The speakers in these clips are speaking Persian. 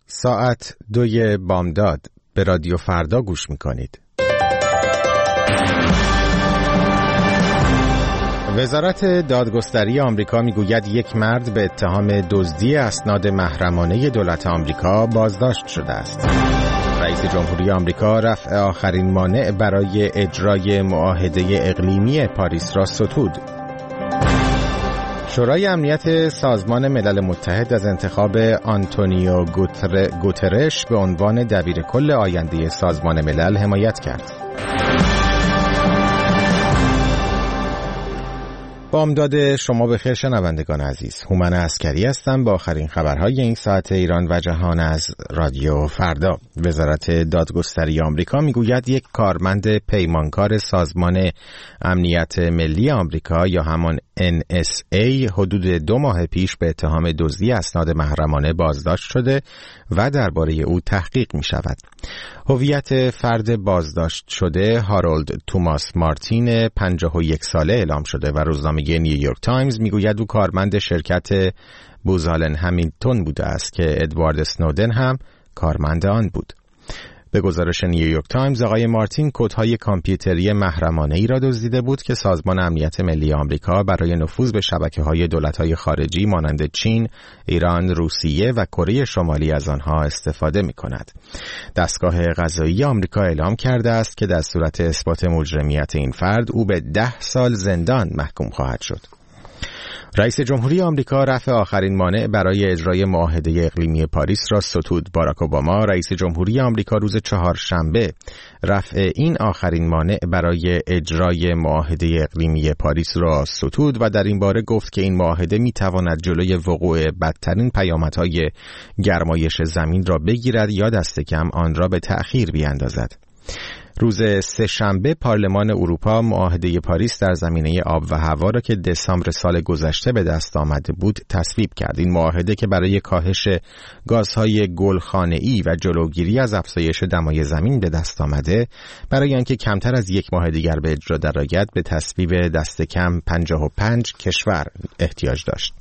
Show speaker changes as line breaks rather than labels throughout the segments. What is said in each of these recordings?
ساعت 2 بامداد به رادیو فردا گوش میکنید. وزارت دادگستری آمریکا میگوید یک مرد به اتهام دزدی اسناد محرمانه دولت آمریکا بازداشت شده است. رئیس جمهوری آمریکا رفع آخرین مانع برای اجرای معاهده اقلیمی پاریس را ستود. شورای امنیت سازمان ملل متحد از انتخاب آنتونیو گوترش به عنوان دبیرکل آینده سازمان ملل حمایت کرد. بامداد شما بخیر شنوندگان عزیز. هومن عسکری هستم با آخرین خبرهای این ساعت ایران و جهان از رادیو فردا. وزارت دادگستری آمریکا میگوید یک کارمند پیمانکار سازمان امنیت ملی آمریکا یا همان NSA حدود 2 ماه پیش به اتهام دزدی اسناد محرمانه بازداشت شده و درباره او تحقیق می شود. هویت فرد بازداشت شده هارولد توماس مارتین 51 ساله اعلام شده و روزنامه نیویورک تایمز میگوید او کارمند شرکت بوزالن همیلتون بوده است که ادوارد اسنودن هم کارمند آن بود. به گزارش نیویورک تایمز آقای مارتین کدهای کامپیوتری محرمانه‌ای را دزدیده بود که سازمان امنیت ملی آمریکا برای نفوذ به شبکه‌های دولت‌های خارجی مانند چین، ایران، روسیه و کره شمالی از آنها استفاده می‌کند. دستگاه قضایی آمریکا اعلام کرده است که در صورت اثبات مجرمیت این فرد او به 10 سال زندان محکوم خواهد شد. رئیس جمهوری آمریکا رفع آخرین مانع برای اجرای معاهده اقلیمی پاریس را ستود. باراک اوباما رئیس جمهوری آمریکا روز چهارشنبه رفع این آخرین مانع برای اجرای معاهده اقلیمی پاریس را ستود و در این باره گفت که این معاهده می‌تواند جلوی وقوع بدترین پیامدهای گرمایش زمین را بگیرد یا دست کم آن را به تأخیر بیاندازد. روز سه‌شنبه پارلمان اروپا معاهده پاریس در زمینه آب و هوا را که دسامبر سال گذشته به دست آمده بود تصویب کرد. این معاهده که برای کاهش گازهای گلخانه‌ای و جلوگیری از افزایش دمای زمین به دست آمده، برای آنکه کمتر از یک ماه دیگر به اجرا درآید به تصویب دست کم 55 کشور احتیاج داشت.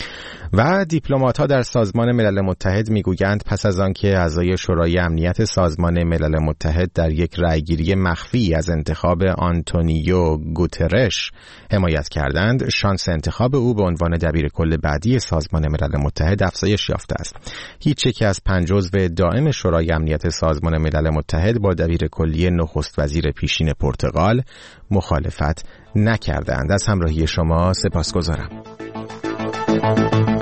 و دیپلمات‌ها در سازمان ملل متحد میگویند پس از آنکه اعضای شورای امنیت سازمان ملل متحد در یک رأیگیری مخفی از انتخاب آنتونیو گوترش حمایت کردند، شانس انتخاب او به عنوان دبیرکل بعدی سازمان ملل متحد افزایش یافته است. هیچ یک از 5 عضو دائم شورای امنیت سازمان ملل متحد با دبیرکلی نخست وزیر پیشین پرتغال مخالفت نکردند. از همراهی شما سپاسگزارم.